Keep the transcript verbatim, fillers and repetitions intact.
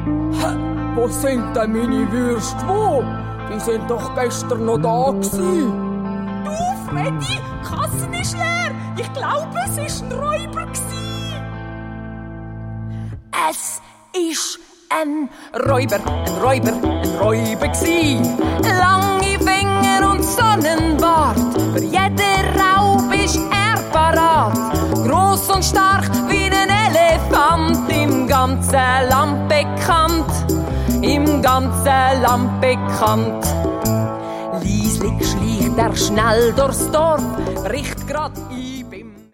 Wo sind denn meine Würste? Wo? Die sind doch gestern noch da gewesen. Du, Freddy, die Kasse ist leer. Ich glaube, es war ein Räuber gewesen. Es ist ein Räuber, ein Räuber, ein Räuber gsi. Lange Finger und Sonnenbart, für jeden Raub ist er parat. Gross und stark wie ein Elefant, im ganzen Land bekannt, im ganzen Land bekannt. Lieslig schleicht er schnell durchs Dorf, bricht grad